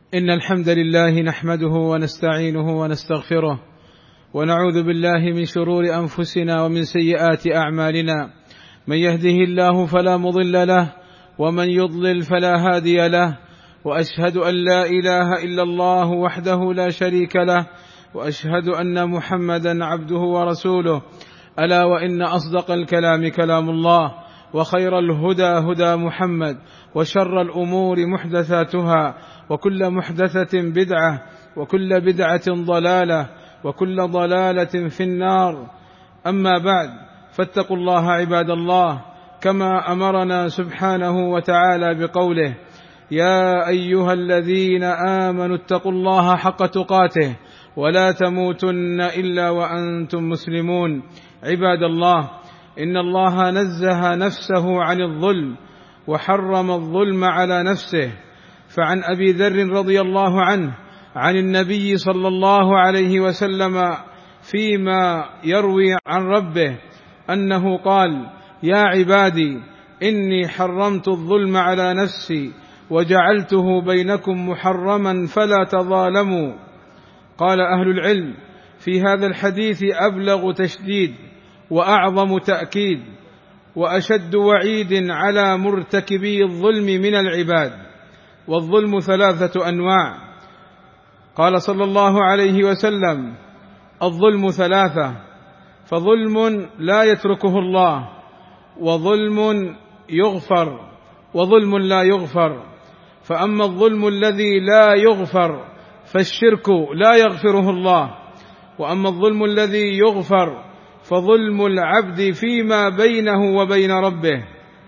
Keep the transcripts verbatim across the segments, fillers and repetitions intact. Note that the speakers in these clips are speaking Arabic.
إن الحمد لله نحمده ونستعينه ونستغفره ونعوذ بالله من شرور أنفسنا ومن سيئات أعمالنا. من يهده الله فلا مضل له ومن يضلل فلا هادي له، وأشهد أن لا إله إلا الله وحده لا شريك له، وأشهد أن محمدا عبده ورسوله. ألا وإن أصدق الكلام كلام الله، وخير الهدى هدى محمد، وشر الأمور محدثاتها، وكل محدثة بدعة، وكل بدعة ضلالة، وكل ضلالة في النار. أما بعد، فاتقوا الله عباد الله، كما أمرنا سبحانه وتعالى بقوله: يا أيها الذين آمنوا اتقوا الله حق تقاته ولا تموتن إلا وأنتم مسلمون. عباد الله، إن الله نزه نفسه عن الظلم وحرم الظلم على نفسه. فعن أبي ذر رضي الله عنه عن النبي صلى الله عليه وسلم فيما يروي عن ربه أنه قال: يا عبادي إني حرمت الظلم على نفسي وجعلته بينكم محرما فلا تظالموا. قال أهل العلم في هذا الحديث أبلغ تشديد وأعظم تأكيد وأشد وعيد على مرتكبي الظلم من العباد. والظلم ثلاثة أنواع. قال صلى الله عليه وسلم: الظلم ثلاثة، فظلم لا يتركه الله، وظلم يغفر، وظلم لا يغفر. فأما الظلم الذي لا يغفر فالشرك لا يغفره الله، وأما الظلم الذي يغفر فظلم العبد فيما بينه وبين ربه،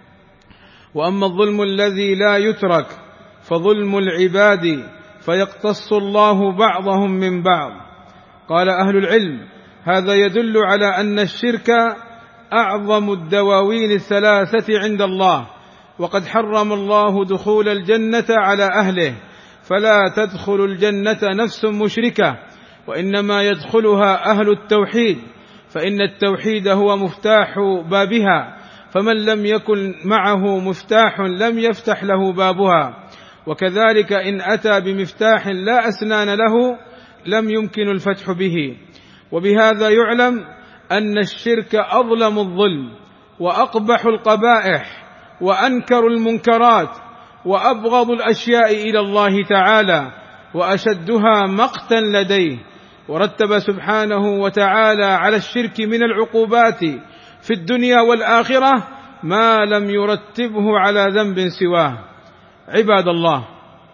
وأما الظلم الذي لا يترك فظلم العباد فيقتص الله بعضهم من بعض. قال أهل العلم: هذا يدل على أن الشرك أعظم الدواوين الثلاثة عند الله، وقد حرم الله دخول الجنة على أهله، فلا تدخل الجنة نفس مشركة، وإنما يدخلها أهل التوحيد، فإن التوحيد هو مفتاح بابها، فمن لم يكن معه مفتاح لم يفتح له بابها. وكذلك إن أتى بمفتاح لا أسنان له لم يمكن الفتح به. وبهذا يعلم أن الشرك أظلم الظلم، وأقبح القبائح، وأنكر المنكرات، وأبغض الأشياء إلى الله تعالى، وأشدها مقتا لديه. ورتب سبحانه وتعالى على الشرك من العقوبات في الدنيا والآخرة ما لم يرتبه على ذنب سواه. عباد الله،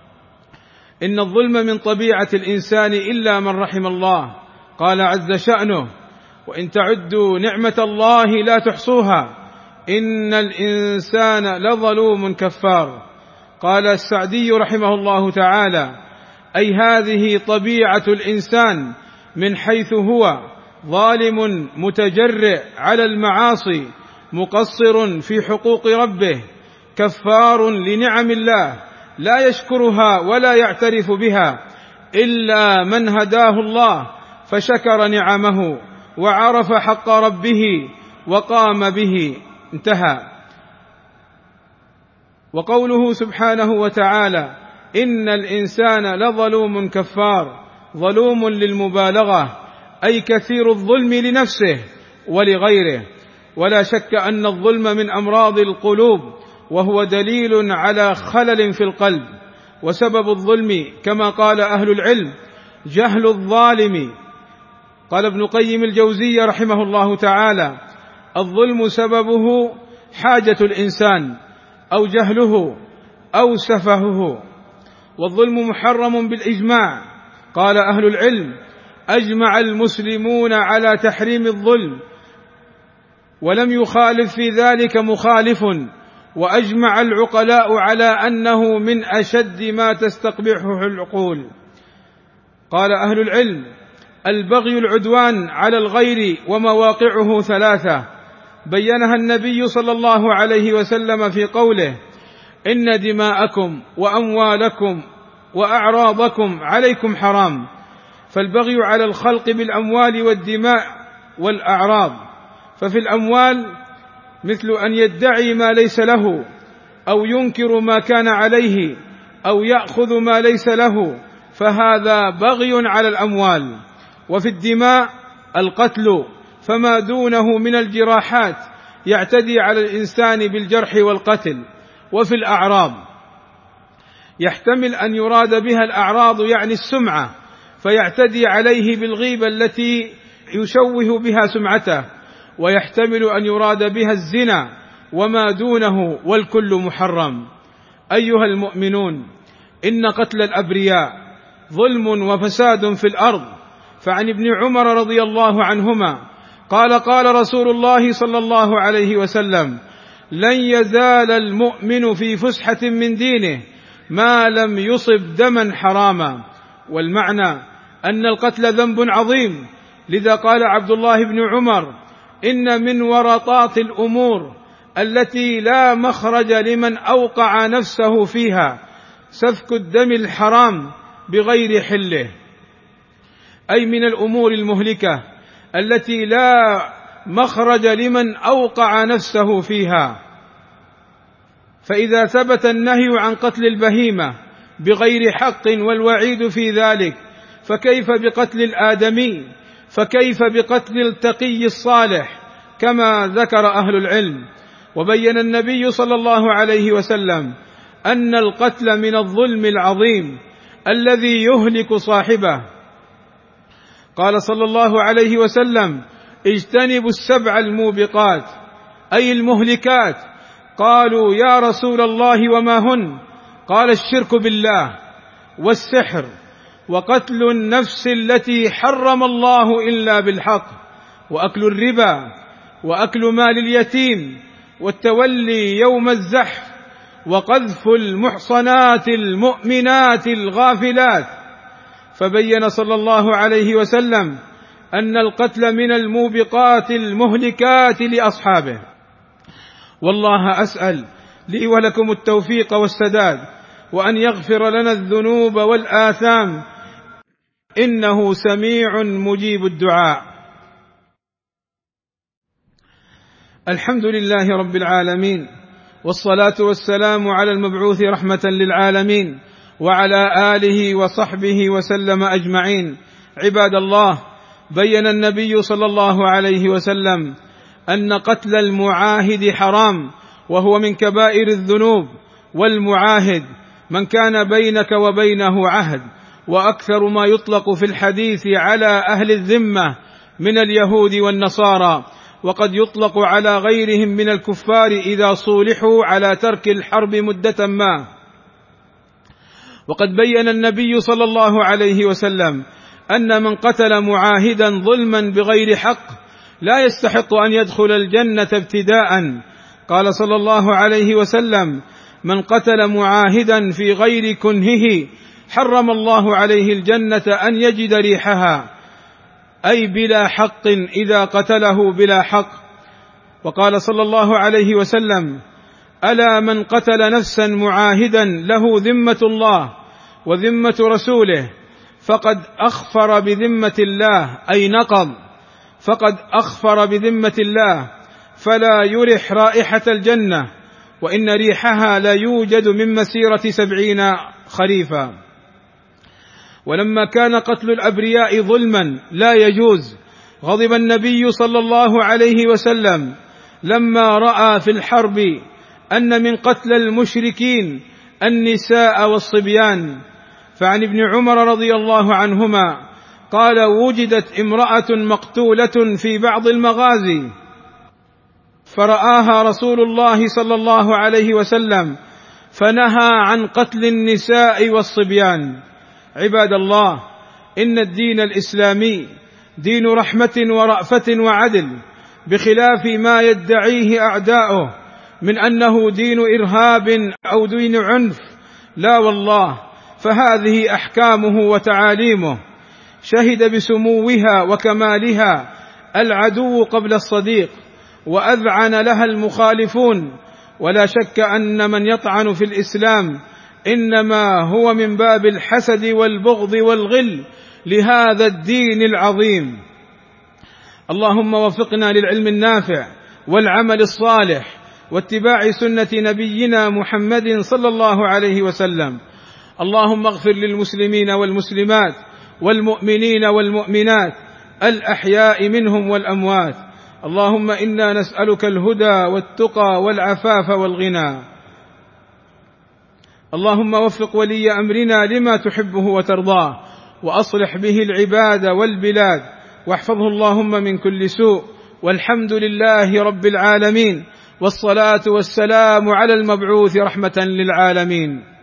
إن الظلم من طبيعة الإنسان إلا من رحم الله. قال عز شأنه: وإن تعدوا نعمة الله لا تحصوها إن الإنسان لظلوم كفار. قال السعدي رحمه الله تعالى: أي هذه طبيعة الإنسان من حيث هو ظالم متجرئ على المعاصي، مقصر في حقوق ربه، كفار لنعم الله، لا يشكرها ولا يعترف بها إلا من هداه الله فشكر نعمه وعرف حق ربه وقام به. انتهى. وقوله سبحانه وتعالى: إن الإنسان لظلوم كفار، ظلوم للمبالغة، أي كثير الظلم لنفسه ولغيره. ولا شك أن الظلم من أمراض القلوب، وهو دليل على خلل في القلب. وسبب الظلم كما قال أهل العلم جهل الظالم. قال ابن قيم الجوزية رحمه الله تعالى: الظلم سببه حاجة الإنسان أو جهله أو سفهه. والظلم محرم بالإجماع. قال أهل العلم: أجمع المسلمون على تحريم الظلم، ولم يخالف في ذلك مخالف، وأجمع العقلاء على أنه من أشد ما تستقبحه العقول. قال أهل العلم: البغي العدوان على الغير، ومواقعه ثلاثة بينها النبي صلى الله عليه وسلم في قوله: إن دماءكم وأموالكم وأعراضكم عليكم حرام. فالبغي على الخلق بالأموال والدماء والأعراض. ففي الأموال مثل أن يدعي ما ليس له، أو ينكر ما كان عليه، أو يأخذ ما ليس له، فهذا بغي على الأموال. وفي الدماء القتل، فما دونه من الجراحات يعتدي على الإنسان بالجرح والقتل. وفي الأعراض يحتمل أن يراد بها الأعراض يعني السمعة، فيعتدي عليه بالغيبة التي يشوه بها سمعته، ويحتمل أن يراد بها الزنا وما دونه، والكل محرم. أيها المؤمنون، إن قتل الأبرياء ظلم وفساد في الأرض. فعن ابن عمر رضي الله عنهما قال قال رسول الله صلى الله عليه وسلم: لن يزال المؤمن في فسحة من دينه ما لم يصب دما حراما. والمعنى أن القتل ذنب عظيم، لذا قال عبد الله بن عمر: إن من ورطات الأمور التي لا مخرج لمن أوقع نفسه فيها سفك الدم الحرام بغير حله، أي من الأمور المهلكة التي لا مخرج لمن أوقع نفسه فيها. فإذا ثبت النهي عن قتل البهيمة بغير حق والوعيد في ذلك، فكيف بقتل الآدمي؟ فكيف بقتل التقي الصالح؟ كما ذكر أهل العلم. وبين النبي صلى الله عليه وسلم أن القتل من الظلم العظيم الذي يهلك صاحبه. قال صلى الله عليه وسلم: اجتنبوا السبع الموبقات، أي المهلكات. قالوا: يا رسول الله وما هن؟ قال: الشرك بالله، والسحر، وقتل النفس التي حرم الله إلا بالحق، وأكل الربا، وأكل مال اليتيم، والتولي يوم الزحف، وقذف المحصنات المؤمنات الغافلات. فبين صلى الله عليه وسلم أن القتل من الموبقات المهلكات لأصحابه. والله أسأل لي ولكم التوفيق والسداد، وأن يغفر لنا الذنوب والآثام، إنه سميع مجيب الدعاء. الحمد لله رب العالمين، والصلاة والسلام على المبعوث رحمة للعالمين، وعلى آله وصحبه وسلم أجمعين. عباد الله، بين النبي صلى الله عليه وسلم أن قتل المعاهد حرام، وهو من كبائر الذنوب. والمعاهد من كان بينك وبينه عهد، وأكثر ما يطلق في الحديث على أهل الذمة من اليهود والنصارى، وقد يطلق على غيرهم من الكفار إذا صولحوا على ترك الحرب مدة ما. وقد بين النبي صلى الله عليه وسلم أن من قتل معاهدا ظلما بغير حق لا يستحق أن يدخل الجنة ابتداء. قال صلى الله عليه وسلم: من قتل معاهدا في غير كنهه حرم الله عليه الجنة أن يجد ريحها، أي بلا حق إذا قتله بلا حق. وقال صلى الله عليه وسلم: ألا من قتل نفسا معاهدا له ذمة الله وذمة رسوله فقد أخفر بذمة الله، أي نقض، فقد أخفر بذمة الله، فلا يرح رائحة الجنة، وإن ريحها لا يوجد من مسيرة سبعين خريفا. ولما كان قتل الأبرياء ظلما لا يجوز، غضب النبي صلى الله عليه وسلم لما رأى في الحرب أن من قتل المشركين النساء والصبيان. فعن ابن عمر رضي الله عنهما قال: وجدت امرأة مقتولة في بعض المغازي، فرآها رسول الله صلى الله عليه وسلم فنهى عن قتل النساء والصبيان. عباد الله، إن الدين الإسلامي دين رحمة ورأفة وعدل، بخلاف ما يدعيه أعداؤه من أنه دين إرهاب أو دين عنف. لا والله، فهذه أحكامه وتعاليمه شهد بسموها وكمالها العدو قبل الصديق، وأذعن لها المخالفون. ولا شك أن من يطعن في الإسلام إنما هو من باب الحسد والبغض والغل لهذا الدين العظيم. اللهم وفقنا للعلم النافع والعمل الصالح واتباع سنة نبينا محمد صلى الله عليه وسلم. اللهم اغفر للمسلمين والمسلمات والمؤمنين والمؤمنات الأحياء منهم والأموات. اللهم إنا نسألك الهدى والتقى والعفاف والغنى. اللهم وفق ولي أمرنا لما تحبه وترضاه، وأصلح به العباد والبلاد، واحفظه اللهم من كل سوء. والحمد لله رب العالمين، والصلاة والسلام على المبعوث رحمة للعالمين.